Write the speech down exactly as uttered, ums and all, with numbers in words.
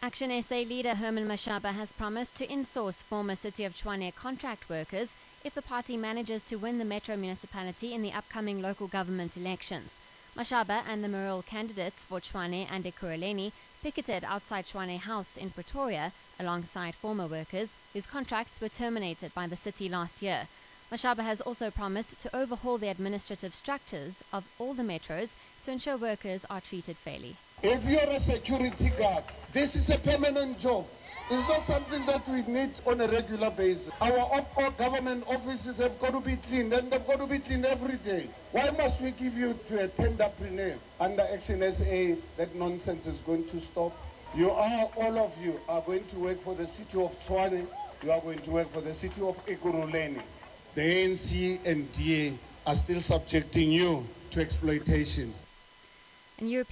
Action S A leader Herman Mashaba has promised to insource former City of Tshwane contract workers if the party manages to win the Metro municipality in the upcoming local government elections. Mashaba and the mayoral candidates for Tshwane and Ekurhuleni picketed outside Tshwane House in Pretoria alongside former workers whose contracts were terminated by the city last year. Mashaba has also promised to overhaul the administrative structures of all the metros to ensure workers are treated fairly. If you're a security guard, this is a permanent job. It's not something that we need on a regular basis. Our op- our government offices have got to be cleaned, and they've got to be cleaned every day. Why must we give you to a tenderpreneur under Action S A? That nonsense is going to stop. You are, all of you, are going to work for the city of Tshwane. You are going to work for the city of Ekurhuleni. The A N C and D A are still subjecting you to exploitation. And European